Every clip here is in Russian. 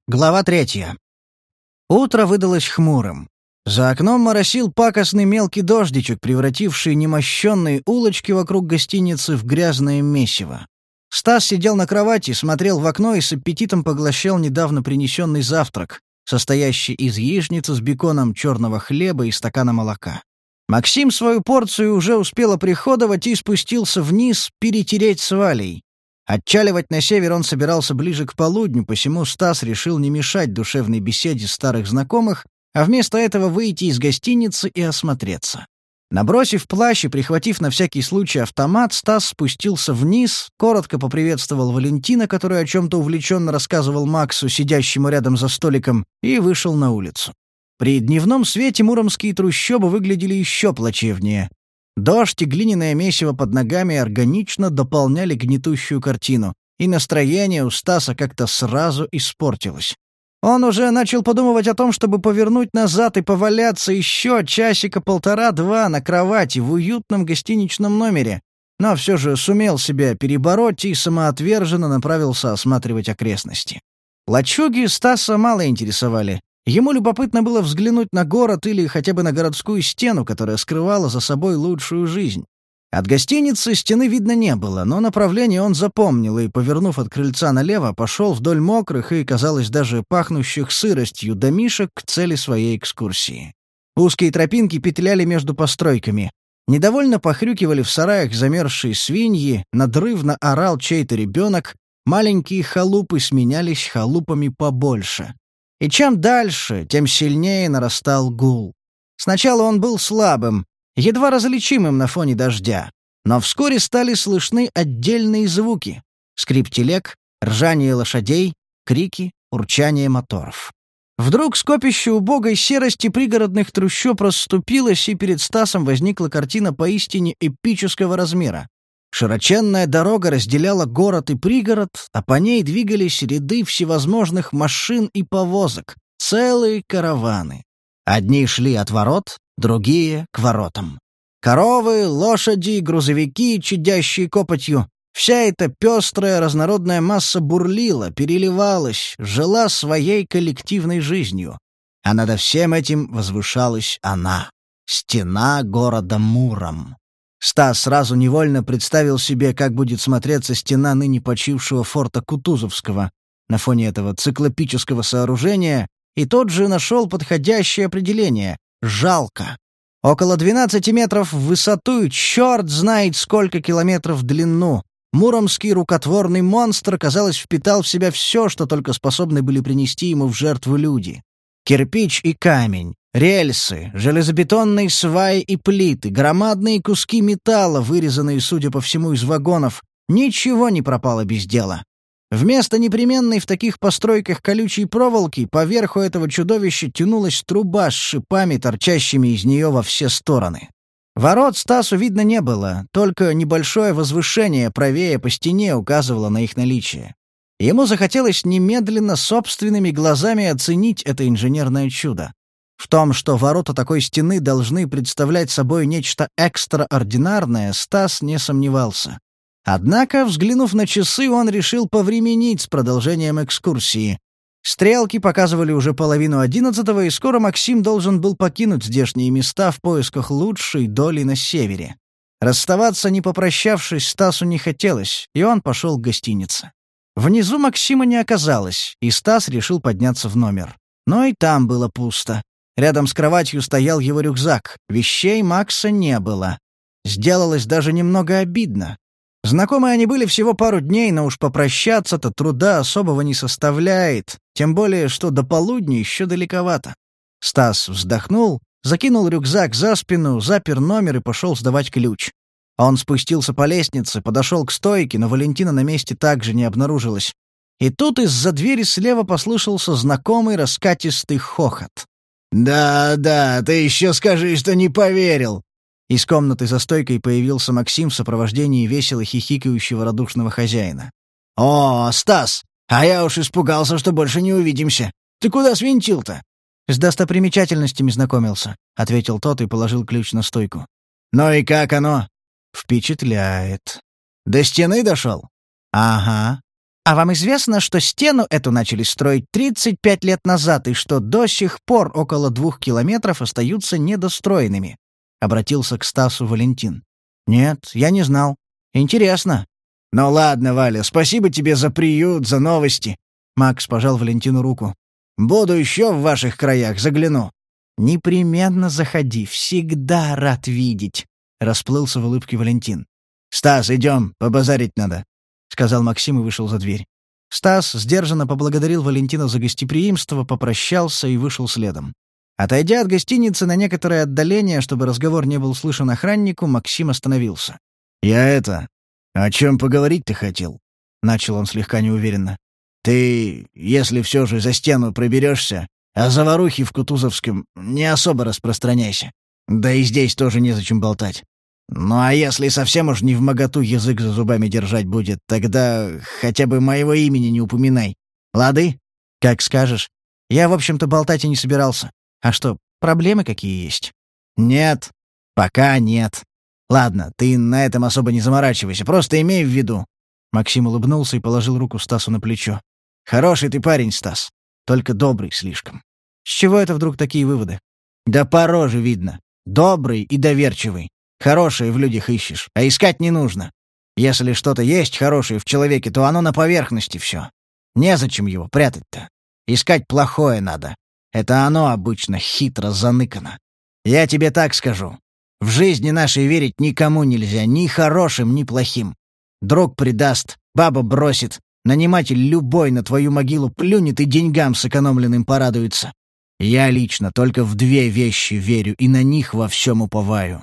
Глава 3. Утро выдалось хмурым. За окном моросил пакостный мелкий дождичек, превративший немощенные улочки вокруг гостиницы в грязное месиво. Стас сидел на кровати, смотрел в окно и с аппетитом поглощал недавно принесенный завтрак, состоящий из яичницы с беконом, черного хлеба и стакана молока. Максим свою порцию уже успел оприходовать и спустился вниз перетереть с Валей. Отчаливать на север он собирался ближе к полудню, посему Стас решил не мешать душевной беседе старых знакомых, а вместо этого выйти из гостиницы и осмотреться. Набросив плащ и прихватив на всякий случай автомат, Стас спустился вниз, коротко поприветствовал Валентина, который о чем-то увлеченно рассказывал Максу, сидящему рядом за столиком, и вышел на улицу. При дневном свете муромские трущобы выглядели еще плачевнее. Дождь и глиняное месиво под ногами органично дополняли гнетущую картину, и настроение у Стаса как-то сразу испортилось. Он уже начал подумывать о том, чтобы повернуть назад и поваляться еще часика-полтора-два на кровати в уютном гостиничном номере, но все же сумел себя перебороть и самоотверженно направился осматривать окрестности. Лачуги Стаса мало интересовали. Ему любопытно было взглянуть на город или хотя бы на городскую стену, которая скрывала за собой лучшую жизнь. От гостиницы стены видно не было, но направление он запомнил и, повернув от крыльца налево, пошел вдоль мокрых и, казалось, даже пахнущих сыростью домишек к цели своей экскурсии. Узкие тропинки петляли между постройками. Недовольно похрюкивали в сараях замерзшие свиньи, надрывно орал чей-то ребенок, маленькие халупы сменялись халупами побольше. И чем дальше, тем сильнее нарастал гул. Сначала он был слабым, едва различимым на фоне дождя, но вскоре стали слышны отдельные звуки — скрип телег, ржание лошадей, крики, урчание моторов. Вдруг скопище убогой серости пригородных трущоб расступилось, и перед Стасом возникла картина поистине эпического размера. Широченная дорога разделяла город и пригород, а по ней двигались ряды всевозможных машин и повозок, целые караваны. Одни шли от ворот, другие — к воротам. Коровы, лошади, грузовики, чадящие копотью — вся эта пестрая разнородная масса бурлила, переливалась, жила своей коллективной жизнью. А над всем этим возвышалась она — стена города Муром. Стас сразу невольно представил себе, как будет смотреться стена ныне почившего форта Кутузовского на фоне этого циклопического сооружения, и тот же нашел подходящее определение — жалко. Около 12 метров в высоту и черт знает сколько километров в длину. Муромский рукотворный монстр, казалось, впитал в себя все, что только способны были принести ему в жертву люди. Кирпич и камень, рельсы, железобетонные сваи и плиты, громадные куски металла, вырезанные, судя по всему, из вагонов, ничего не пропало без дела. Вместо непременной в таких постройках колючей проволоки поверху этого чудовища тянулась труба с шипами, торчащими из нее во все стороны. Ворот Стасу видно не было, только небольшое возвышение правее по стене указывало на их наличие. Ему захотелось немедленно собственными глазами оценить это инженерное чудо. В том, что ворота такой стены должны представлять собой нечто экстраординарное, Стас не сомневался. Однако, взглянув на часы, он решил повременить с продолжением экскурсии. Стрелки показывали уже 10:30, и скоро Максим должен был покинуть здешние места в поисках лучшей доли на севере. Расставаться, не попрощавшись, Стасу не хотелось, и он пошел к гостинице. Внизу Максима не оказалось, и Стас решил подняться в номер. Но и там было пусто. Рядом с кроватью стоял его рюкзак, вещей Макса не было. Сделалось даже немного обидно. Знакомы они были всего пару дней, но уж попрощаться-то труда особого не составляет, тем более, что до полудня еще далековато. Стас вздохнул, закинул рюкзак за спину, запер номер и пошел сдавать ключ. Он спустился по лестнице, подошел к стойке, но Валентина на месте также не обнаружилась. И тут из-за двери слева послышался знакомый раскатистый хохот. «Да, ты еще скажи, что не поверил!» Из комнаты за стойкой появился Максим в сопровождении весело хихикающего радушного хозяина. «О, Стас, а я уж испугался, что больше не увидимся. Ты куда свинтил-то?» «С достопримечательностями знакомился», — ответил тот и положил ключ на стойку. «Ну и как оно?» «Впечатляет». «До стены дошел?» «Ага». «А вам известно, что стену эту начали строить 35 лет назад и что до сих пор около 2 километров остаются недостроенными?» — обратился к Стасу Валентин. «Нет, я не знал. Интересно». «Ну ладно, Валя, спасибо тебе за приют, за новости». Макс пожал Валентину руку. «Буду еще в ваших краях, загляну». «Непременно заходи, всегда рад видеть», — расплылся в улыбке Валентин. «Стас, идем, побазарить надо», — сказал Максим и вышел за дверь. Стас сдержанно поблагодарил Валентина за гостеприимство, попрощался и вышел следом. Отойдя от гостиницы на некоторое отдаление, чтобы разговор не был слышен охраннику, Максим остановился. О чем поговорить ты хотел?» — начал он слегка неуверенно. «Ты, если все же за стену проберешься, о заварухе в Кутузовском не особо распространяйся. Да и здесь тоже незачем болтать. Ну а если совсем уж не вмоготу язык за зубами держать будет, тогда хотя бы моего имени не упоминай. Лады?» «Как скажешь. Я, в общем-то, болтать и не собирался. А что, проблемы какие есть?» «Нет. Пока нет. Ладно, ты на этом особо не заморачивайся, просто имей в виду». Максим улыбнулся и положил руку Стасу на плечо. «Хороший ты парень, Стас. Только добрый слишком». «С чего это вдруг такие выводы?» «Да по роже видно. Добрый и доверчивый. Хорошее в людях ищешь, а искать не нужно. Если что-то есть хорошее в человеке, то оно на поверхности все. Незачем его прятать-то. Искать плохое надо. Это оно обычно хитро заныкано. Я тебе так скажу. В жизни нашей верить никому нельзя, ни хорошим, ни плохим. Друг предаст, баба бросит, наниматель любой на твою могилу плюнет и деньгам сэкономленным порадуется. Я лично только в 2 вещи верю и на них во всем уповаю.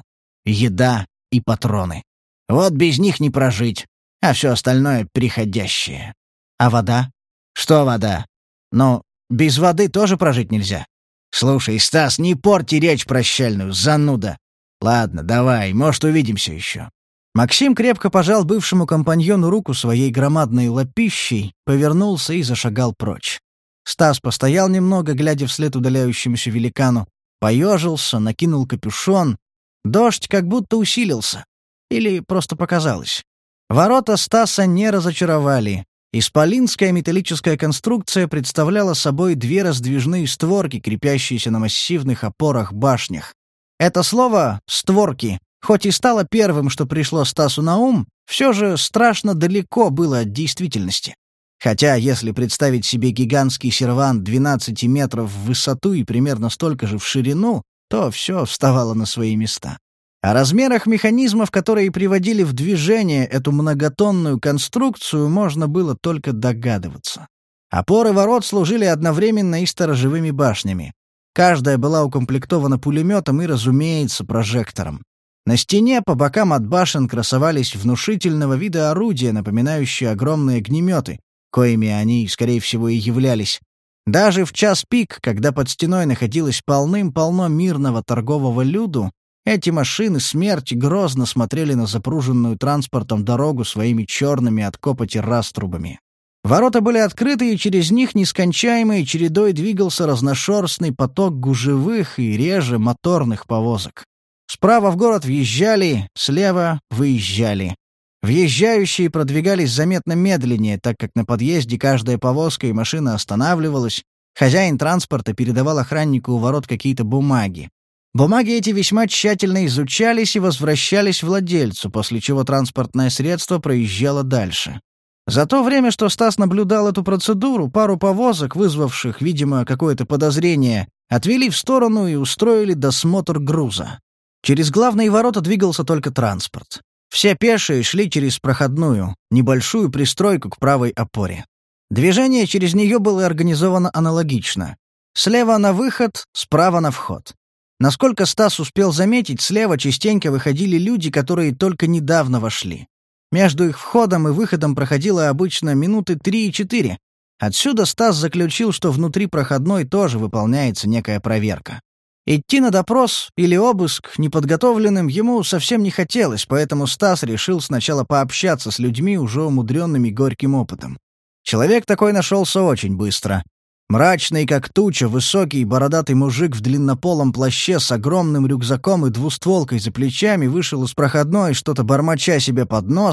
Еда и патроны. Вот без них не прожить, а все остальное приходящее. А вода? Что вода? Но без воды тоже прожить нельзя. Слушай, Стас, не порти речь прощальную, зануда. Ладно, давай, может, увидимся еще. Максим крепко пожал бывшему компаньону руку своей громадной лапищей, повернулся и зашагал прочь. Стас постоял немного, глядя вслед удаляющемуся великану, поежился, накинул капюшон. Дождь как будто усилился. Или просто показалось. Ворота Стаса не разочаровали. Исполинская металлическая конструкция представляла собой 2 раздвижные створки, крепящиеся на массивных опорах-башнях. Это слово «створки», хоть и стало первым, что пришло Стасу на ум, все же страшно далеко было от действительности. Хотя, если представить себе гигантский сервант 12 метров в высоту и примерно столько же в ширину, то все вставало на свои места. О размерах механизмов, которые приводили в движение эту многотонную конструкцию, можно было только догадываться. Опоры ворот служили одновременно и сторожевыми башнями. Каждая была укомплектована пулеметом и, разумеется, прожектором. На стене по бокам от башен красовались внушительного вида орудия, напоминающие огромные огнеметы, коими они, скорее всего, и являлись. Даже в час пик, когда под стеной находилось полным-полно мирного торгового люду, эти машины смерти грозно смотрели на запруженную транспортом дорогу своими черными от копоти раструбами. Ворота были открыты, и через них нескончаемой чередой двигался разношерстный поток гужевых и реже моторных повозок. Справа в город въезжали, слева выезжали. Въезжающие продвигались заметно медленнее, так как на подъезде каждая повозка и машина останавливалась. Хозяин транспорта передавал охраннику у ворот какие-то бумаги. Бумаги эти весьма тщательно изучались и возвращались владельцу, после чего транспортное средство проезжало дальше. За то время, что Стас наблюдал эту процедуру, пару повозок, вызвавших, видимо, какое-то подозрение, отвели в сторону и устроили досмотр груза. Через главные ворота двигался только транспорт. Все пешие шли через проходную, небольшую пристройку к правой опоре. Движение через нее было организовано аналогично. Слева на выход, справа на вход. Насколько Стас успел заметить, слева частенько выходили люди, которые только недавно вошли. Между их входом и выходом проходило обычно минуты 3-4. Отсюда Стас заключил, что внутри проходной тоже выполняется некая проверка. Идти на допрос или обыск неподготовленным ему совсем не хотелось, поэтому Стас решил сначала пообщаться с людьми, уже умудренными горьким опытом. Человек такой нашелся очень быстро. Мрачный, как туча, высокий бородатый мужик в длиннополом плаще с огромным рюкзаком и двустволкой за плечами вышел из проходной, что-то бормоча себе под нос.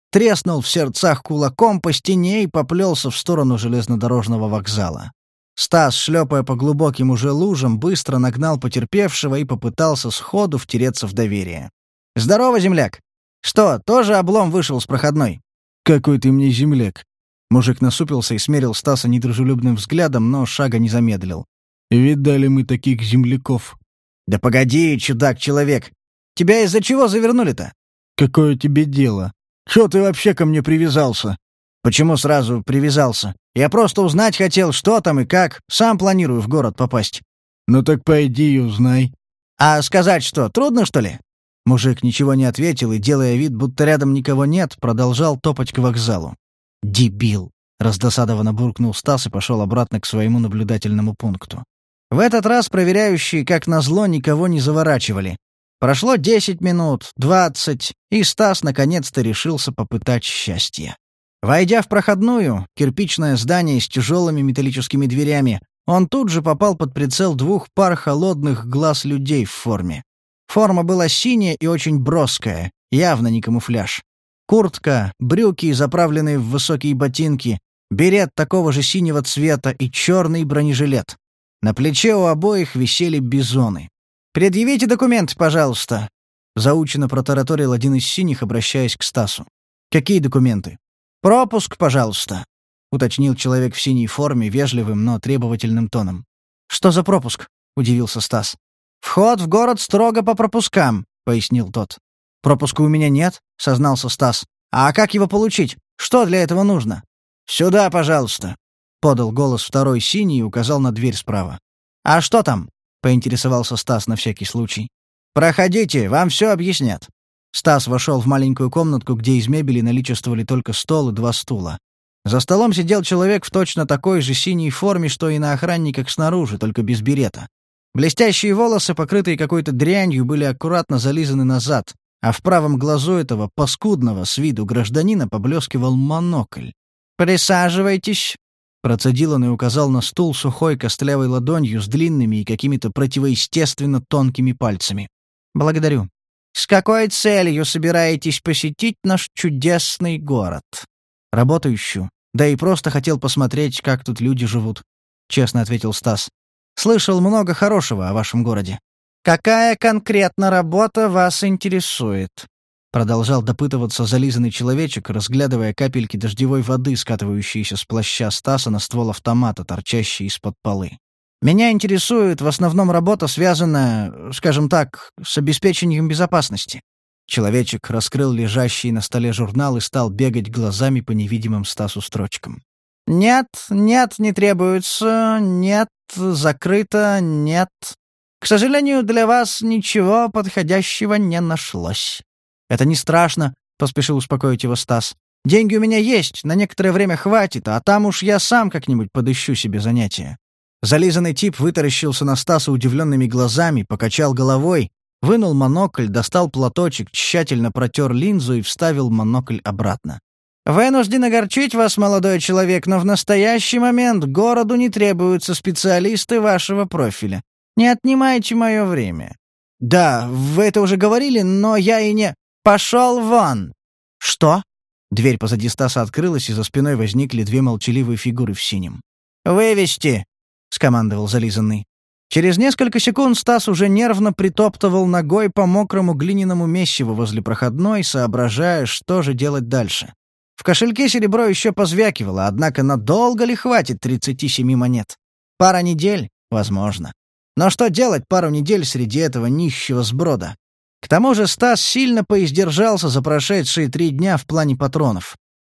треснул в сердцах кулаком по стене и поплелся в сторону железнодорожного вокзала. Стас, шлепая по глубоким уже лужам, быстро нагнал потерпевшего и попытался сходу втереться в доверие. «Здорово, земляк! Что, тоже облом вышел с проходной?» «Какой ты мне земляк!» Мужик насупился и смерил Стаса недружелюбным взглядом, но шага не замедлил. «Видали мы таких земляков». «Да погоди, чудак-человек! Тебя из-за чего завернули-то?» «Какое тебе дело? Чё ты вообще ко мне привязался?» «Почему сразу привязался? Я просто узнать хотел, что там и как. Сам планирую в город попасть». «Ну так пойди и узнай». «А сказать что, трудно, что ли?» Мужик ничего не ответил и, делая вид, будто рядом никого нет, продолжал топать к вокзалу. «Дебил!» — раздосадованно буркнул Стас и пошел обратно к своему наблюдательному пункту. В этот раз проверяющие, как назло, никого не заворачивали. Прошло 10 минут, 20, и Стас наконец-то решился попытать счастье. Войдя в проходную, кирпичное здание с тяжелыми металлическими дверями, он тут же попал под прицел 2 пар холодных глаз людей в форме. Форма была синяя и очень броская, явно не камуфляж. Куртка, брюки, заправленные в высокие ботинки, берет такого же синего цвета и черный бронежилет. На плече у обоих висели бизоны. «Предъявите документы, пожалуйста», — заучено протараторил один из синих, обращаясь к Стасу. «Какие документы?» «Пропуск, пожалуйста», — уточнил человек в синей форме вежливым, но требовательным тоном. «Что за пропуск?» — удивился Стас. «Вход в город строго по пропускам», — пояснил тот. «Пропуска у меня нет», — сознался Стас. «А как его получить? Что для этого нужно?» «Сюда, пожалуйста», — подал голос второй синий и указал на дверь справа. «А что там?» — поинтересовался Стас на всякий случай. «Проходите, вам все объяснят». Стас вошел в маленькую комнатку, где из мебели наличествовали только стол и 2 стула. За столом сидел человек в точно такой же синей форме, что и на охранниках снаружи, только без берета. Блестящие волосы, покрытые какой-то дрянью, были аккуратно зализаны назад, а в правом глазу этого паскудного с виду гражданина поблескивал монокль. «Присаживайтесь», — процедил он и указал на стул сухой костлявой ладонью с длинными и какими-то противоестественно тонкими пальцами. «Благодарю. С какой целью собираетесь посетить наш чудесный город?» «Работу ищу. Да и просто хотел посмотреть, как тут люди живут», — честно ответил Стас. «Слышал много хорошего о вашем городе». «Какая конкретно работа вас интересует?» Продолжал допытываться зализанный человечек, разглядывая капельки дождевой воды, скатывающиеся с плаща Стаса на ствол автомата, торчащий из-под полы. «Меня интересует в основном работа, связанная, скажем так, с обеспечением безопасности». Человечек раскрыл лежащий на столе журнал и стал бегать глазами по невидимым Стасу строчкам. «Нет, не требуется, нет, закрыто, нет. К сожалению, для вас ничего подходящего не нашлось». «Это не страшно», — поспешил успокоить его Стас. «Деньги у меня есть, на некоторое время хватит, а там уж я сам как-нибудь подыщу себе занятие». Зализанный тип вытаращился на Стаса удивленными глазами, покачал головой, вынул монокль, достал платочек, тщательно протер линзу и вставил монокль обратно. «Вынужден огорчить вас, молодой человек, но в настоящий момент городу не требуются специалисты вашего профиля. Не отнимайте мое время». «Да, вы это уже говорили, но я и не...» «Пошел вон!» «Что?» Дверь позади Стаса открылась, и за спиной возникли 2 молчаливые фигуры в синем. «Вывести!» — скомандовал зализанный. Через несколько секунд Стас уже нервно притоптывал ногой по мокрому глиняному месиву возле проходной, соображая, что же делать дальше. В кошельке серебро еще позвякивало, однако надолго ли хватит 37 монет? Пара недель? Возможно. Но что делать пару недель среди этого нищего сброда? К тому же Стас сильно поиздержался за прошедшие 3 дня в плане патронов.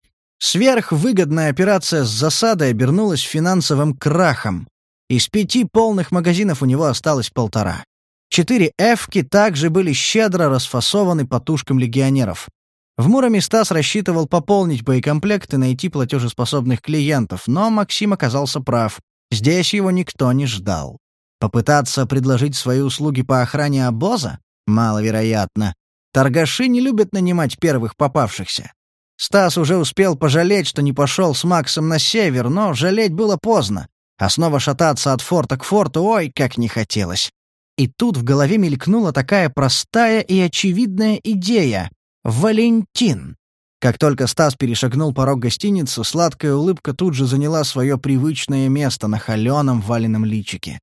Сверхвыгодная операция с засадой обернулась финансовым крахом. Из 5 полных магазинов у него осталось 1,5. 4 «Эвки» также были щедро расфасованы по тушкам легионеров. В Муроме Стас рассчитывал пополнить боекомплект и найти платежеспособных клиентов, но Максим оказался прав. Здесь его никто не ждал. Попытаться предложить свои услуги по охране обоза? Маловероятно. Торгаши не любят нанимать первых попавшихся. Стас уже успел пожалеть, что не пошел с Максом на север, но жалеть было поздно. А снова шататься от форта к форту, ой, как не хотелось. И тут в голове мелькнула такая простая и очевидная идея. Валентин. Как только Стас перешагнул порог гостиницы, сладкая улыбка тут же заняла свое привычное место на холеном Валином личике.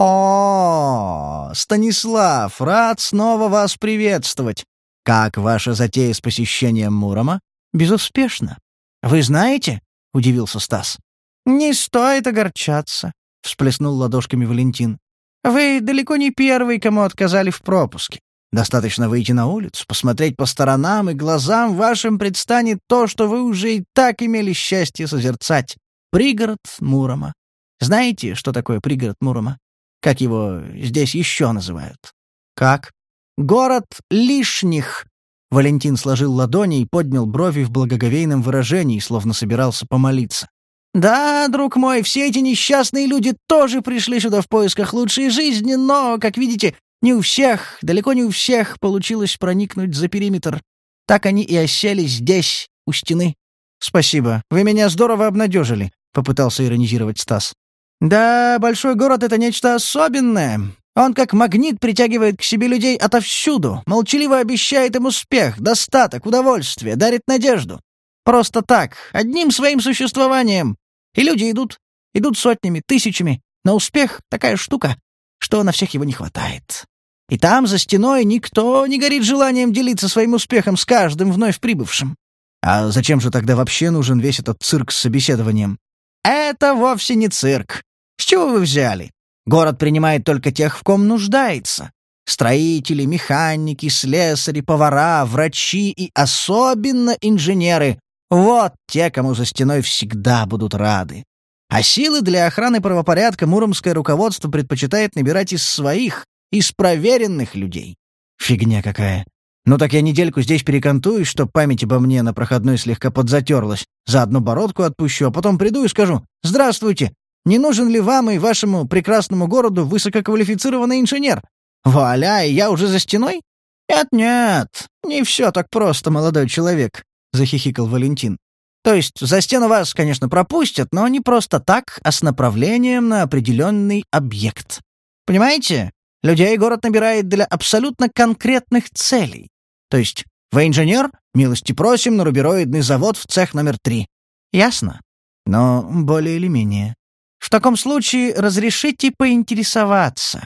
«О, Станислав, рад снова вас приветствовать. Как ваша затея с посещением Мурома?» «Безуспешно. Вы знаете?» — удивился Стас. «Не стоит огорчаться», — всплеснул ладошками Валентин. «Вы далеко не первый, кому отказали в пропуске. Достаточно выйти на улицу, посмотреть по сторонам, и глазам вашим предстанет то, что вы уже и так имели счастье созерцать. Пригород Мурома. Знаете, что такое пригород Мурома? Как его здесь еще называют?» «Как?» «Город лишних». Валентин сложил ладони и поднял брови в благоговейном выражении, словно собирался помолиться. «Да, друг мой, все эти несчастные люди тоже пришли сюда в поисках лучшей жизни, но, как видите, не у всех, далеко не у всех получилось проникнуть за периметр. Так они и осели здесь, у стены». «Спасибо, вы меня здорово обнадежили», — попытался иронизировать Стас. «Да, большой город — это нечто особенное. Он как магнит притягивает к себе людей отовсюду, молчаливо обещает им успех, достаток, удовольствие, дарит надежду. Просто так, одним своим существованием. И люди идут сотнями, тысячами. Но успех — такая штука, что на всех его не хватает. И там, за стеной, никто не горит желанием делиться своим успехом с каждым вновь прибывшим». «А зачем же тогда вообще нужен весь этот цирк с собеседованием?» «Это вовсе не цирк. С чего вы взяли? Город принимает только тех, в ком нуждается. Строители, механики, слесари, повара, врачи и особенно инженеры. Вот те, кому за стеной всегда будут рады. А силы для охраны правопорядка муромское руководство предпочитает набирать из своих, из проверенных людей». «Фигня какая. Ну так я недельку здесь перекантуюсь, чтоб память обо мне на проходной слегка подзатерлась. Заодно бородку отпущу, а потом приду и скажу: «Здравствуйте! Не нужен ли вам и вашему прекрасному городу высококвалифицированный инженер? Вуаля, и я уже за стеной?» «Нет-нет, не все так просто, молодой человек», — захихикал Валентин. «То есть за стену вас, конечно, пропустят, но не просто так, а с направлением на определенный объект. Понимаете? Людей город набирает для абсолютно конкретных целей. То есть вы инженер? Милости просим на рубероидный завод в цех номер 3. Ясно? Но более или менее. В таком случае разрешите поинтересоваться.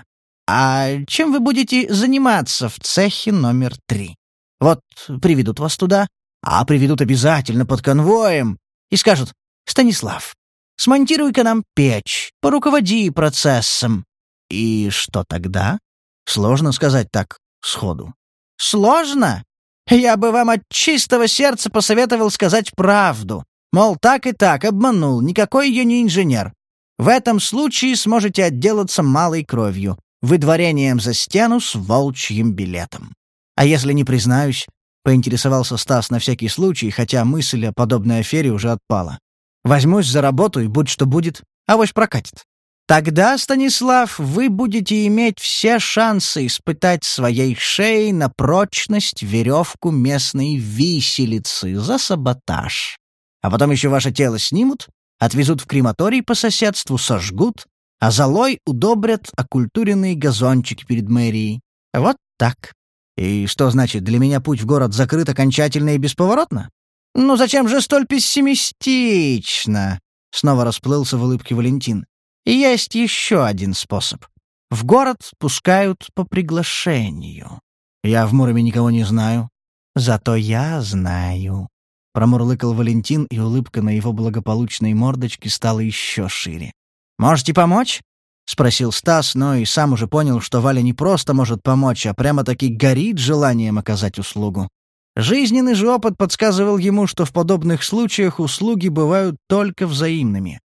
А чем вы будете заниматься в цехе номер 3? Вот приведут вас туда, а приведут обязательно под конвоем, и скажут: «Станислав, смонтируй-ка нам печь, поруководи процессом». И что тогда? Сложно сказать так сходу. Сложно? Я бы вам от чистого сердца посоветовал сказать правду. Мол, так и так, обманул, никакой я не инженер. В этом случае сможете отделаться малой кровью, выдворением за стену с волчьим билетом. А если не признаюсь, поинтересовался Стас на всякий случай, хотя мысль о подобной афере уже отпала. Возьмусь за работу, и будь что будет, авось прокатит. Тогда, Станислав, вы будете иметь все шансы испытать своей шеей на прочность веревку местной виселицы за саботаж. А потом еще ваше тело снимут, отвезут в крематорий по соседству, сожгут, а золой удобрят окультуренные газончики перед мэрией. Вот так. И что значит, для меня путь в город закрыт окончательно и бесповоротно? Ну зачем же столь пессимистично? Снова расплылся в улыбке Валентин. Есть еще один способ. В город пускают по приглашению. Я в Муроме никого не знаю. Зато я знаю. Промурлыкал Валентин, и улыбка на его благополучной мордочке стала еще шире. «Можете помочь?» — спросил Стас, но и сам уже понял, что Валя не просто может помочь, а прямо-таки горит желанием оказать услугу. Жизненный же опыт подсказывал ему, что в подобных случаях услуги бывают только взаимными.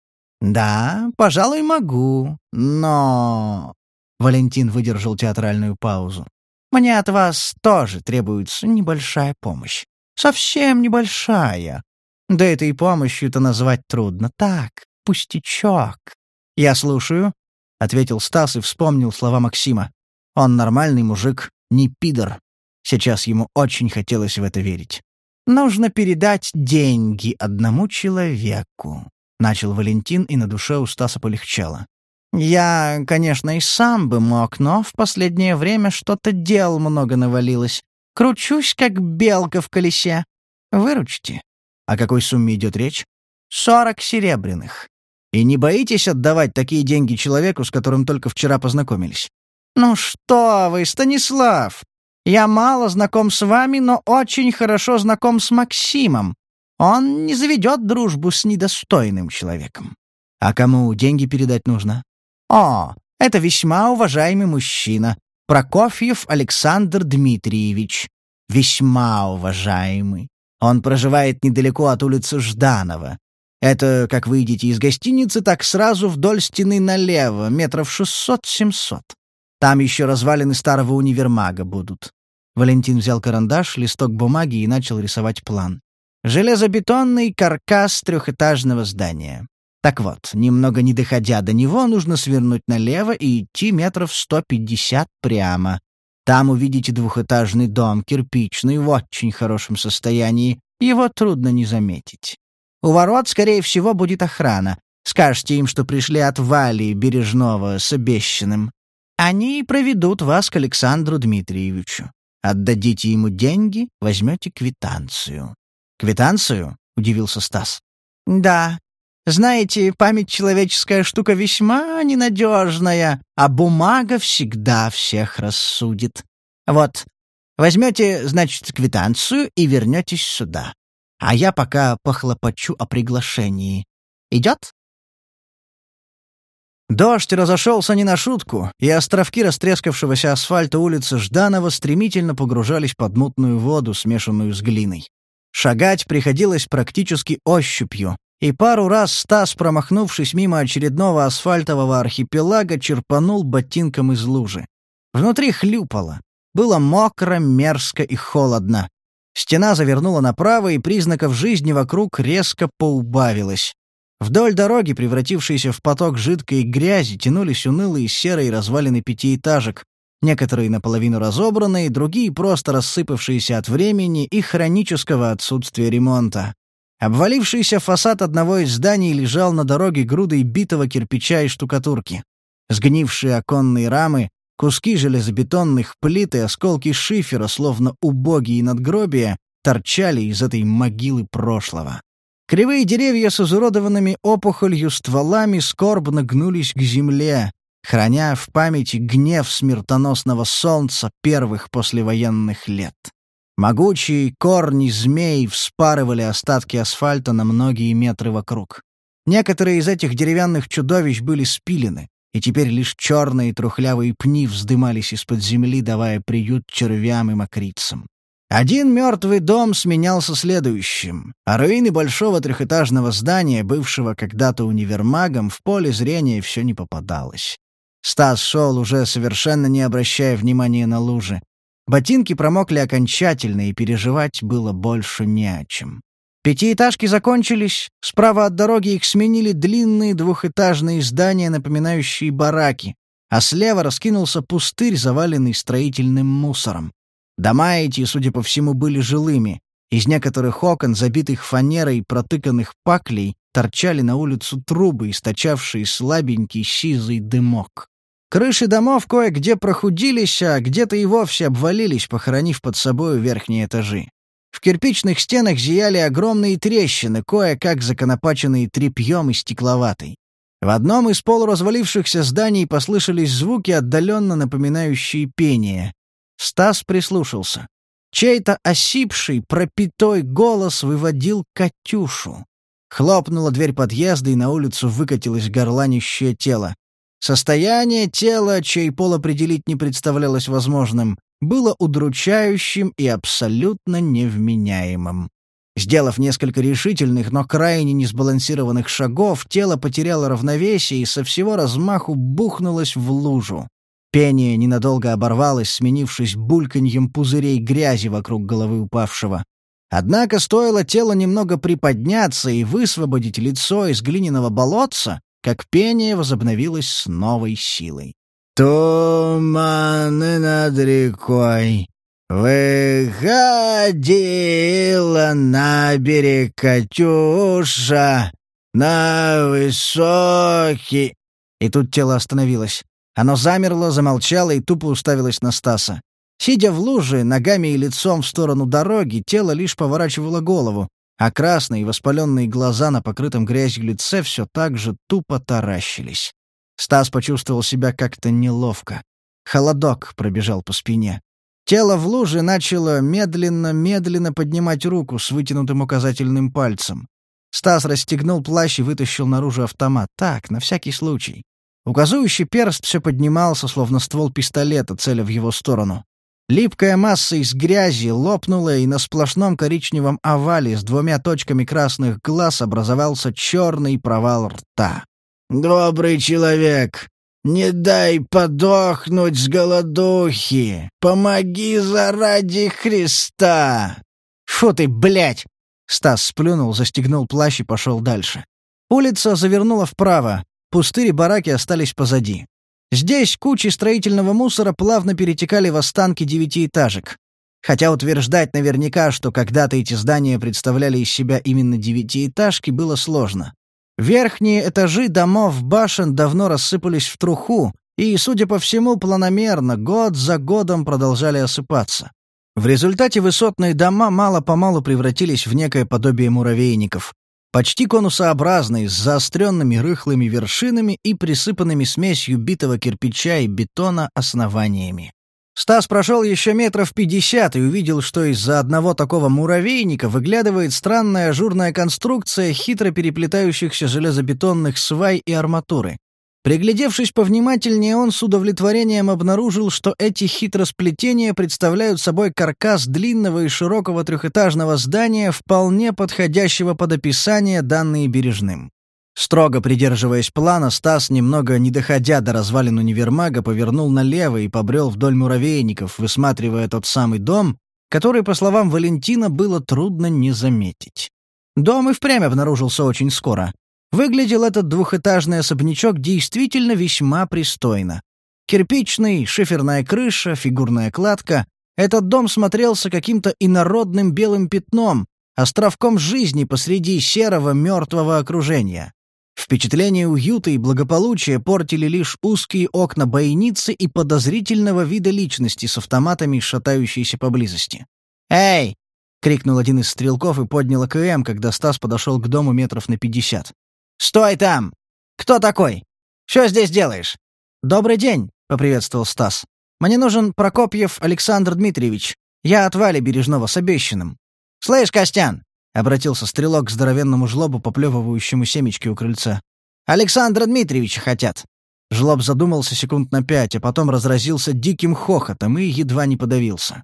«Да, пожалуй, могу, но...» Валентин выдержал театральную паузу. «Мне от вас тоже требуется небольшая помощь. Совсем небольшая. Да это и помощью-то назвать трудно. Так, пустячок». «Я слушаю», — ответил Стас и вспомнил слова Максима. «Он нормальный мужик, не пидор». Сейчас ему очень хотелось в это верить. «Нужно передать деньги одному человеку», — начал Валентин, и на душе у Стаса полегчало. «Я, конечно, и сам бы мог, но в последнее время что-то дел много навалилось. Кручусь, как белка в колесе. Выручите. О какой сумме идет речь? 40 серебряных. И не боитесь отдавать такие деньги человеку, с которым только вчера познакомились? Ну что вы, Станислав! Я мало знаком с вами, но очень хорошо знаком с Максимом. Он не заведет дружбу с недостойным человеком. А кому деньги передать нужно? О, это весьма уважаемый мужчина. Прокофьев Александр Дмитриевич. Весьма уважаемый. Он проживает недалеко от улицы Жданова. Это, как выйдете из гостиницы, так сразу вдоль стены налево, метров 600-700. Там еще развалины старого универмага будут. Валентин взял карандаш, листок бумаги и начал рисовать план. Железобетонный каркас трехэтажного здания. Так вот, немного не доходя до него, нужно свернуть налево и идти метров 150 прямо. Там увидите двухэтажный дом, кирпичный, в очень хорошем состоянии. Его трудно не заметить. У ворот, скорее всего, будет охрана. Скажете им, что пришли от Вали Бережного с обещанным. Они проведут вас к Александру Дмитриевичу. Отдадите ему деньги, возьмете квитанцию. «Квитанцию?» — удивился Стас. Да. Знаете, память человеческая штука весьма ненадежная, а бумага всегда всех рассудит. Вот, возьмете, значит, квитанцию и вернетесь сюда. А я пока похлопочу о приглашении. Идет? Дождь разошелся не на шутку, и островки растрескавшегося асфальта улицы Жданова стремительно погружались под мутную воду, смешанную с глиной. Шагать приходилось практически ощупью, и пару раз Стас, промахнувшись мимо очередного асфальтового архипелага, черпанул ботинком из лужи. Внутри хлюпало. Было мокро, мерзко и холодно. Стена завернула направо, и признаков жизни вокруг резко поубавилось. Вдоль дороги, превратившейся в поток жидкой грязи, тянулись унылые серые развалины пятиэтажек, некоторые наполовину разобранные, другие просто рассыпавшиеся от времени и хронического отсутствия ремонта. Обвалившийся фасад одного из зданий лежал на дороге грудой битого кирпича и штукатурки. Сгнившие оконные рамы, куски железобетонных плит и осколки шифера, словно убогие надгробия, торчали из этой могилы прошлого. Кривые деревья с изуродованными опухолью стволами скорбно гнулись к земле, храня в памяти гнев смертоносного солнца первых послевоенных лет. Могучие корни змей вспарывали остатки асфальта на многие метры вокруг. Некоторые из этих деревянных чудовищ были спилены, и теперь лишь черные трухлявые пни вздымались из-под земли, давая приют червям и мокрицам. Один мертвый дом сменялся следующим, а руины большого трехэтажного здания, бывшего когда-то универмагом, в поле зрения все не попадалось. Стас шел, уже совершенно не обращая внимания на лужи. Ботинки промокли окончательно, и переживать было больше не о чем. Пятиэтажки закончились, справа от дороги их сменили длинные двухэтажные здания, напоминающие бараки, а слева раскинулся пустырь, заваленный строительным мусором. Дома эти, судя по всему, были жилыми. Из некоторых окон, забитых фанерой и протыканных паклей, торчали на улицу трубы, источавшие слабенький сизый дымок. Крыши домов кое-где прохудились, а где-то и вовсе обвалились, похоронив под собою верхние этажи. В кирпичных стенах зияли огромные трещины, кое-как законопаченные тряпьем и стекловатой. В одном из полуразвалившихся зданий послышались звуки, отдаленно напоминающие пение. Стас прислушался. Чей-то осипший, пропитой голос выводил Катюшу. Хлопнула дверь подъезда, и на улицу выкатилось горланищее тело. Состояние тела, чей пол определить не представлялось возможным, было удручающим и абсолютно невменяемым. Сделав несколько решительных, но крайне несбалансированных шагов, тело потеряло равновесие и со всего размаху бухнулось в лужу. Пение ненадолго оборвалось, сменившись бульканьем пузырей грязи вокруг головы упавшего. Однако стоило телу немного приподняться и высвободить лицо из глиняного болотца, как пение возобновилось с новой силой. «Туманы над рекой, выходила на берег Катюша, на высокий...» И тут тело остановилось. Оно замерло, замолчало и тупо уставилось на Стаса. Сидя в луже, ногами и лицом в сторону дороги, тело лишь поворачивало голову, а красные воспаленные глаза на покрытом грязью лице все так же тупо таращились. Стас почувствовал себя как-то неловко. Холодок пробежал по спине. Тело в луже начало медленно поднимать руку с вытянутым указательным пальцем. Стас расстегнул плащ и вытащил наружу автомат. Так, на всякий случай. Указующий перст все поднимался, словно ствол пистолета, целя в его сторону. Липкая масса из грязи лопнула, и на сплошном коричневом овале с 2 точками красных глаз образовался черный провал рта. «Добрый человек, не дай подохнуть с голодухи! Помоги заради Христа!» «Фу ты, блядь!» Стас сплюнул, застегнул плащ и пошел дальше. Улица завернула вправо, пустырь и бараки остались позади. Здесь кучи строительного мусора плавно перетекали в останки 9-этажек. Хотя утверждать наверняка, что когда-то эти здания представляли из себя именно 9-этажки, было сложно. Верхние этажи домов башен давно рассыпались в труху и, судя по всему, планомерно, год за годом продолжали осыпаться. В результате высотные дома мало-помалу превратились в некое подобие муравейников. Почти конусообразные, с заостренными рыхлыми вершинами и присыпанными смесью битого кирпича и бетона основаниями. Стас прошел еще метров 50 и увидел, что из-за одного такого муравейника выглядывает странная ажурная конструкция хитро переплетающихся железобетонных свай и арматуры. Приглядевшись повнимательнее, он с удовлетворением обнаружил, что эти хитросплетения представляют собой каркас длинного и широкого трехэтажного здания, вполне подходящего под описание, данные Бережным. Строго придерживаясь плана, Стас, немного не доходя до развалин универмага, повернул налево и побрел вдоль муравейников, высматривая тот самый дом, который, по словам Валентина, было трудно не заметить. Дом и впрямь обнаружился очень скоро. Выглядел этот двухэтажный особнячок действительно весьма пристойно. Кирпичный, шиферная крыша, фигурная кладка. Этот дом смотрелся каким-то инородным белым пятном, островком жизни посреди серого мертвого окружения. Впечатление уюта и благополучия портили лишь узкие окна бойницы и подозрительного вида личности с автоматами, шатающиеся поблизости. «Эй!» — крикнул один из стрелков и поднял АКМ, когда Стас подошел к дому метров на 50. «Стой там! Кто такой? Что здесь делаешь?» «Добрый день», — поприветствовал Стас. «Мне нужен Прокопьев Александр Дмитриевич. Я от Вали Бережного с обещанным». «Слышь, Костян!» — обратился стрелок к здоровенному жлобу, поплевывающему семечки у крыльца. «Александра Дмитриевича хотят». Жлоб задумался секунд на 5, а потом разразился диким хохотом и едва не подавился.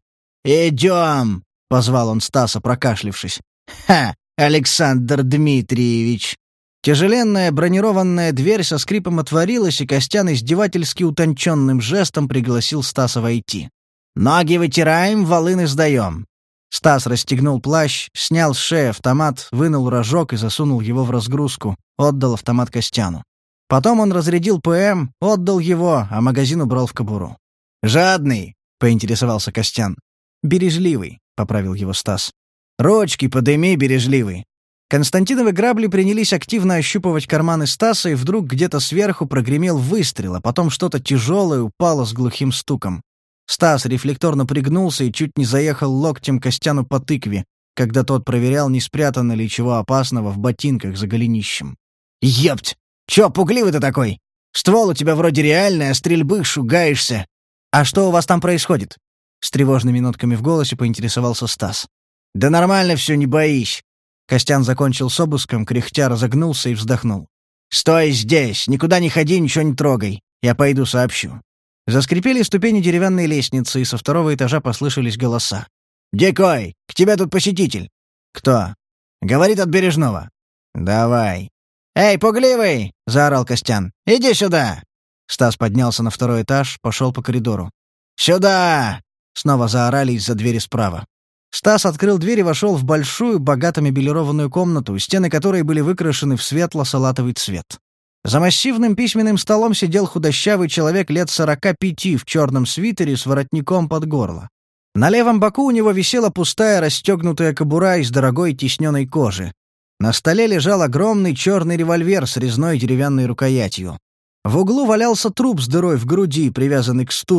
«Идем!» — позвал он Стаса, прокашлившись. «Ха! Александр Дмитриевич!» Тяжеленная бронированная дверь со скрипом отворилась, и Костян издевательски утонченным жестом пригласил Стаса войти. «Ноги вытираем, волыны сдаем». Стас расстегнул плащ, снял с шеи автомат, вынул рожок и засунул его в разгрузку, отдал автомат Костяну. Потом он разрядил ПМ, отдал его, а магазин убрал в кобуру. «Жадный?» — поинтересовался Костян. «Бережливый», — поправил его Стас. «Ручки подыми, бережливый». Константиновы грабли принялись активно ощупывать карманы Стаса, и вдруг где-то сверху прогремел выстрел, а потом что-то тяжелое упало с глухим стуком. Стас рефлекторно пригнулся и чуть не заехал локтем Костяну по тыкве, когда тот проверял, не спрятано ли чего опасного в ботинках за голенищем. «Епть! Чё пугливый ты такой? Ствол у тебя вроде реальный, а стрельбы шугаешься. А что у вас там происходит?» С тревожными нотками в голосе поинтересовался Стас. «Да нормально все, не боись». Костян закончил с обыском, кряхтя разогнулся и вздохнул. «Стой здесь, никуда не ходи, ничего не трогай. Я пойду сообщу». Заскрипели ступени деревянной лестницы, и со 2-го этажа послышались голоса. «Дикой, к тебе тут посетитель». «Кто?» «Говорит от Бережного». «Давай». «Эй, пугливый!» — заорал Костян. «Иди сюда!» Стас поднялся на 2-й этаж, пошел по коридору. «Сюда!» — снова заорали из-за двери справа. Стас открыл дверь и вошел в большую, богато мебелированную комнату, стены которой были выкрашены в светло-салатовый цвет. За массивным письменным столом сидел худощавый человек лет 45 в черном свитере с воротником под горло. На левом боку у него висела пустая расстегнутая кобура из дорогой тисненной кожи. На столе лежал огромный черный револьвер с резной деревянной рукоятью. В углу валялся труп с дырой в груди, привязанный к стулу.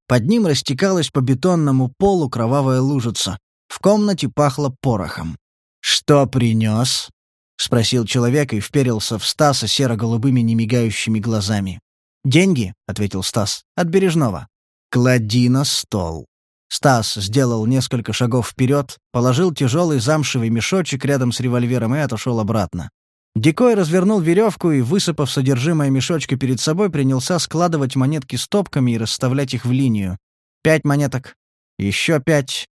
Под ним растекалась по бетонному полу кровавая лужица. В комнате пахло порохом. «Что принес?» — спросил человек и вперился в Стаса серо-голубыми немигающими глазами. «Деньги», — ответил Стас, — «от Бережного». «Клади на стол». Стас сделал несколько шагов вперед, положил тяжелый замшевый мешочек рядом с револьвером и отошел обратно. Дикой развернул веревку и, высыпав содержимое мешочка перед собой, принялся складывать монетки стопками и расставлять их в линию. 5 монеток. Еще 5.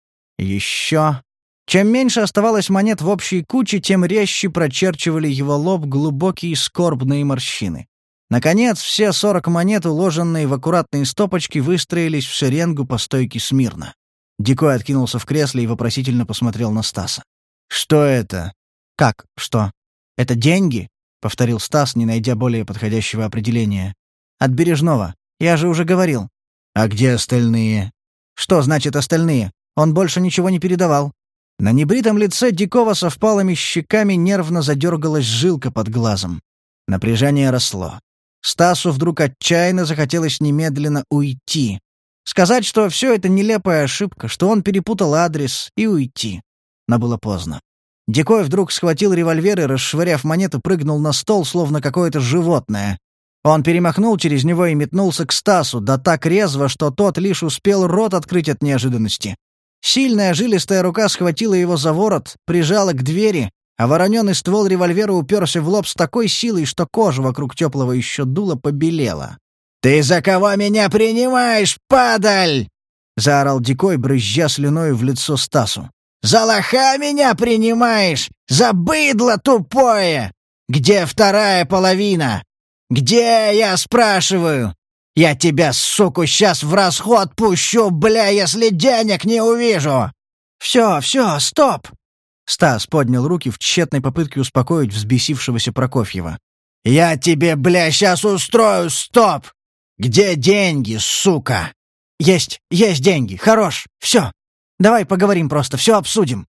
Еще. Чем меньше оставалось монет в общей куче, тем резче прочерчивали его лоб глубокие скорбные морщины. Наконец, все 40 монет, уложенные в аккуратные стопочки, выстроились в шеренгу по стойке смирно. Дикой откинулся в кресле и вопросительно посмотрел на Стаса. «Что это?» «Как? Что?» «Это деньги?» — повторил Стас, не найдя более подходящего определения. «От Бережного. Я же уже говорил». «А где остальные?» «Что значит остальные? Он больше ничего не передавал». На небритом лице Дикого со впалыми щеками нервно задергалась жилка под глазом. Напряжение росло. Стасу вдруг отчаянно захотелось немедленно уйти. Сказать, что все это нелепая ошибка, что он перепутал адрес, и уйти. Но было поздно. Дикой вдруг схватил револьвер и, расшвыряв монету, прыгнул на стол, словно какое-то животное. Он перемахнул через него и метнулся к Стасу, да так резво, что тот лишь успел рот открыть от неожиданности. Сильная жилистая рука схватила его за ворот, прижала к двери, а вороненый ствол револьвера уперся в лоб с такой силой, что кожа вокруг теплого еще дула побелела. «Ты за кого меня принимаешь, падаль?» — заорал Дикой, брызжа слюною в лицо Стасу. «За лоха меня принимаешь? За быдло тупое! Где вторая половина? Где, я спрашиваю? Я тебя, суку, сейчас в расход пущу, бля, если денег не увижу!» «Все, стоп!» Стас поднял руки в тщетной попытке успокоить взбесившегося Прокофьева. «Я тебе, бля, сейчас устрою, стоп! Где деньги, сука?» Есть деньги, хорош, все. Давай поговорим просто, все обсудим».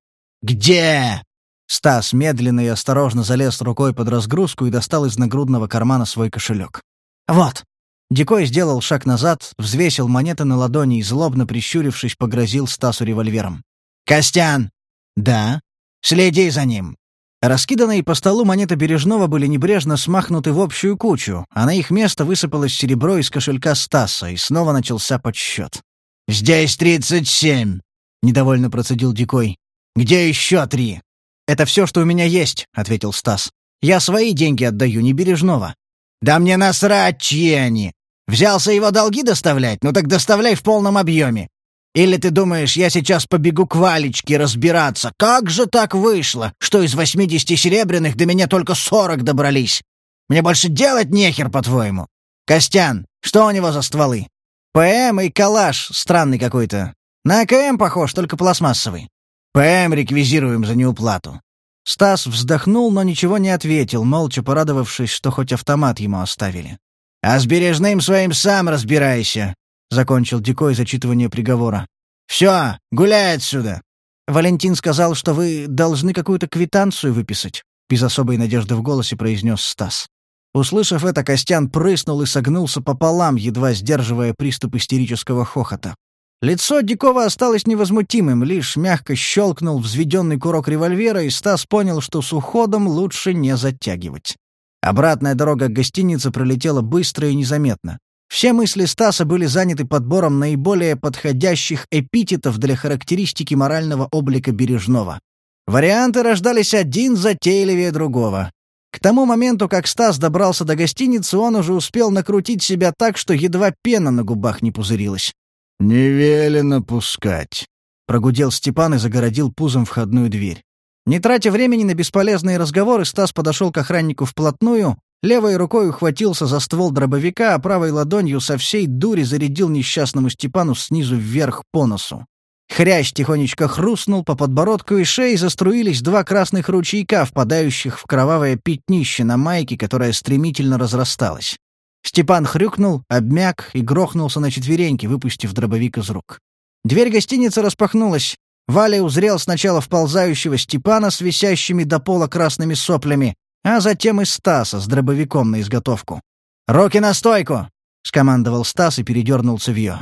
«Где?» Стас медленно и осторожно залез рукой под разгрузку и достал из нагрудного кармана свой кошелек. «Вот». Дикой сделал шаг назад, взвесил монеты на ладони и, злобно прищурившись, погрозил Стасу револьвером. «Костян!» «Да?» «Следи за ним!» Раскиданные по столу монеты Бережного были небрежно смахнуты в общую кучу, а на их место высыпалось серебро из кошелька Стаса, и снова начался подсчет. «Здесь 37!» — недовольно процедил Дикой. «Где еще 3?» «Это все, что у меня есть», — ответил Стас. «Я свои деньги отдаю, не Бережного». «Да мне насрать, чьи они! Взялся его долги доставлять? Ну так доставляй в полном объеме. Или ты думаешь, я сейчас побегу к Валечке разбираться? Как же так вышло, что из 80 серебряных до меня только 40 добрались? Мне больше делать нехер, по-твоему? Костян, что у него за стволы? ПМ и калаш странный какой-то. На АКМ похож, только пластмассовый. ПМ реквизируем за неуплату». Стас вздохнул, но ничего не ответил, молча порадовавшись, что хоть автомат ему оставили. «А с Бережным своим сам разбирайся», — закончил Дикой зачитывание приговора. «Все, гуляй отсюда!» «Валентин сказал, что вы должны какую-то квитанцию выписать», — без особой надежды в голосе произнес Стас. Услышав это, Костян прыснул и согнулся пополам, едва сдерживая приступ истерического хохота. Лицо Дикого осталось невозмутимым, лишь мягко щелкнул взведенный курок револьвера, и Стас понял, что с уходом лучше не затягивать. Обратная дорога к гостинице пролетела быстро и незаметно. Все мысли Стаса были заняты подбором наиболее подходящих эпитетов для характеристики морального облика Бережного. Варианты рождались один затейливее другого. К тому моменту, как Стас добрался до гостиницы, он уже успел накрутить себя так, что едва пена на губах не пузырилась. «Не велено пускать», — прогудел Степан и загородил пузом входную дверь. Не тратя времени на бесполезные разговоры, Стас подошел к охраннику вплотную, левой рукой ухватился за ствол дробовика, а правой ладонью со всей дури зарядил несчастному Степану снизу вверх по носу. Хрящ тихонечко хрустнул, по подбородку и шее заструились 2 красных ручейка, впадающих в кровавое пятнище на майке, которая стремительно разрасталась. Степан хрюкнул, обмяк и грохнулся на четвереньки, выпустив дробовик из рук. Дверь гостиницы распахнулась. Валя узрел сначала вползающего Степана с висящими до пола красными соплями, а затем и Стаса с дробовиком на изготовку. «Руки на стойку!» — скомандовал Стас и передернул цевьё.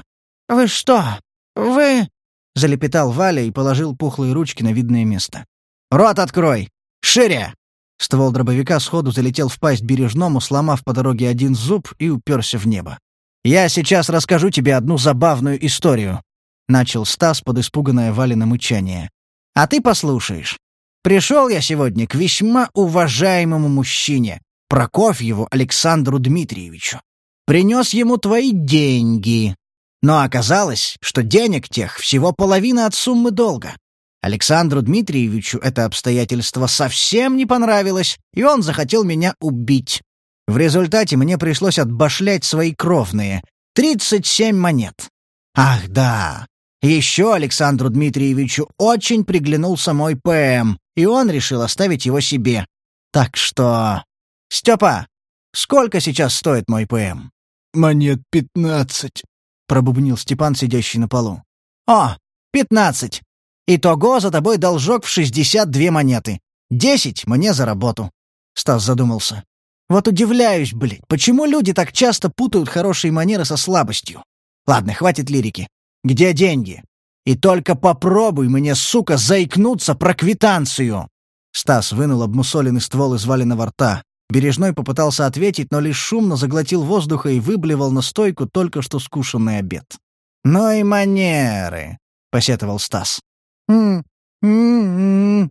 «Вы что? Вы...» — залепетал Валя и положил пухлые ручки на видное место. «Рот открой! Шире!» Ствол дробовика сходу залетел в пасть Бережному, сломав по дороге один зуб и уперся в небо. «Я сейчас расскажу тебе одну забавную историю», — начал Стас под испуганное Валино мычание. «А ты послушаешь. Пришел я сегодня к весьма уважаемому мужчине, Прокофьеву Александру Дмитриевичу. Принес ему твои деньги. Но оказалось, что денег тех всего половина от суммы долга. Александру Дмитриевичу это обстоятельство совсем не понравилось, и он захотел меня убить. В результате мне пришлось отбашлять свои кровные — 37 монет. Ах да, еще Александру Дмитриевичу очень приглянулся мой ПМ, и он решил оставить его себе. Так что... Степа, сколько сейчас стоит мой ПМ?» «Монет 15», — пробубнил Степан, сидящий на полу. «О, 15. Итого за тобой должок в 62 монеты. 10 мне за работу». Стас задумался. «Вот удивляюсь, блядь, почему люди так часто путают хорошие манеры со слабостью? Ладно, хватит лирики. Где деньги? И только попробуй мне, сука, заикнуться про квитанцию!» Стас вынул обмусоленный ствол из Валиного рта. Бережной попытался ответить, но лишь шумно заглотил воздуха и выблевал на стойку только что скушенный обед. «Ну и манеры», — посетовал Стас. Нет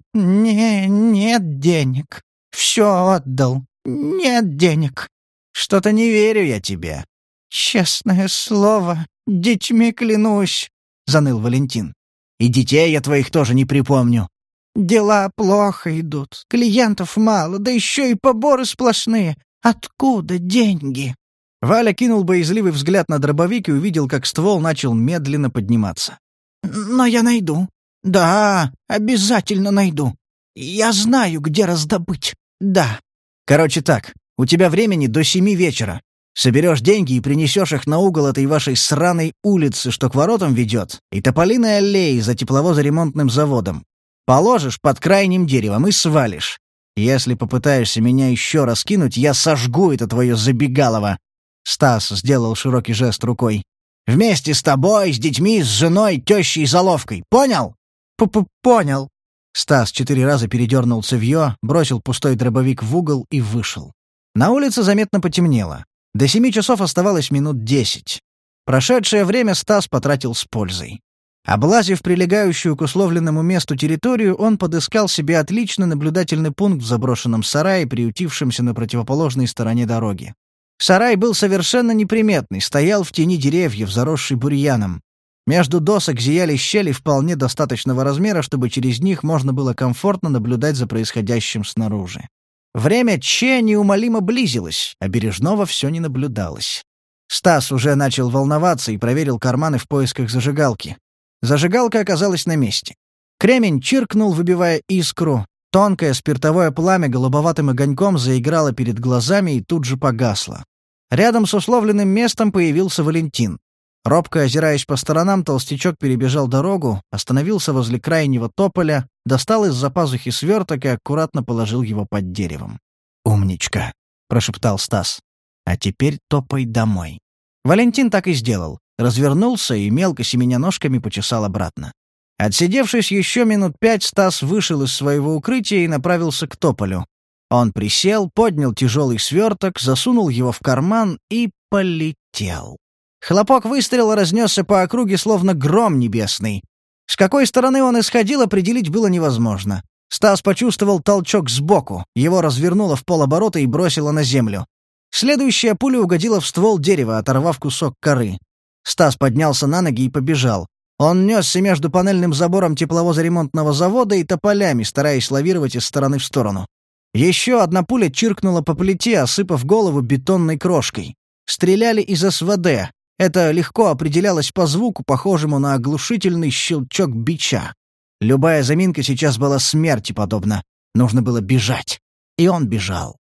денег. Все отдал. Нет денег. Что-то не верю я тебе». «Честное слово, детьми клянусь», — заныл Валентин. «И детей я твоих тоже не припомню». «Дела плохо идут, клиентов мало, да еще и поборы сплошные. Откуда деньги?» Валя кинул боязливый взгляд на дробовик и увидел, как ствол начал медленно подниматься. «Но я найду. Да, обязательно найду. Я знаю, где раздобыть. Да». «Короче так, у тебя времени до 7 вечера. Соберешь деньги и принесешь их на угол этой вашей сраной улицы, что к воротам ведет, и тополиной аллеи за тепловозоремонтным заводом. Положишь под крайним деревом и свалишь. Если попытаешься меня еще раз кинуть, я сожгу это твое забегалово». Стас сделал широкий жест рукой. «Вместе с тобой, с детьми, с женой, тещей и заловкой. Понял?» «Понял». Стас 4 раза передернул цевьё, бросил пустой дробовик в угол и вышел. На улице заметно потемнело. До 7 часов оставалось минут 10. Прошедшее время Стас потратил с пользой. Облазив прилегающую к условленному месту территорию, он подыскал себе отличный наблюдательный пункт в заброшенном сарае, приютившемся на противоположной стороне дороги. Сарай был совершенно неприметный, стоял в тени деревьев, заросший бурьяном. Между досок зияли щели вполне достаточного размера, чтобы через них можно было комфортно наблюдать за происходящим снаружи. Время Че неумолимо близилось, а Бережного все не наблюдалось. Стас уже начал волноваться и проверил карманы в поисках зажигалки. Зажигалка оказалась на месте. Кремень чиркнул, выбивая искру. Тонкое спиртовое пламя голубоватым огоньком заиграло перед глазами и тут же погасло. Рядом с условленным местом появился Валентин. Робко озираясь по сторонам, толстячок перебежал дорогу, остановился возле крайнего тополя, достал из-за пазухи сверток и аккуратно положил его под деревом. «Умничка», — прошептал Стас. «А теперь топай домой». Валентин так и сделал. Развернулся и мелко семеня ножками почесал обратно. Отсидевшись еще минут 5, Стас вышел из своего укрытия и направился к тополю. Он присел, поднял тяжелый сверток, засунул его в карман и полетел. Хлопок выстрела разнесся по округе, словно гром небесный. С какой стороны он исходил, определить было невозможно. Стас почувствовал толчок сбоку, его развернуло в полоборота и бросило на землю. Следующая пуля угодила в ствол дерева, оторвав кусок коры. Стас поднялся на ноги и побежал. Он несся между панельным забором тепловозоремонтного завода и тополями, стараясь лавировать из стороны в сторону. Еще одна пуля чиркнула по плите, осыпав голову бетонной крошкой. Стреляли из СВД. Это легко определялось по звуку, похожему на оглушительный щелчок бича. Любая заминка сейчас была смерти подобна. Нужно было бежать. И он бежал.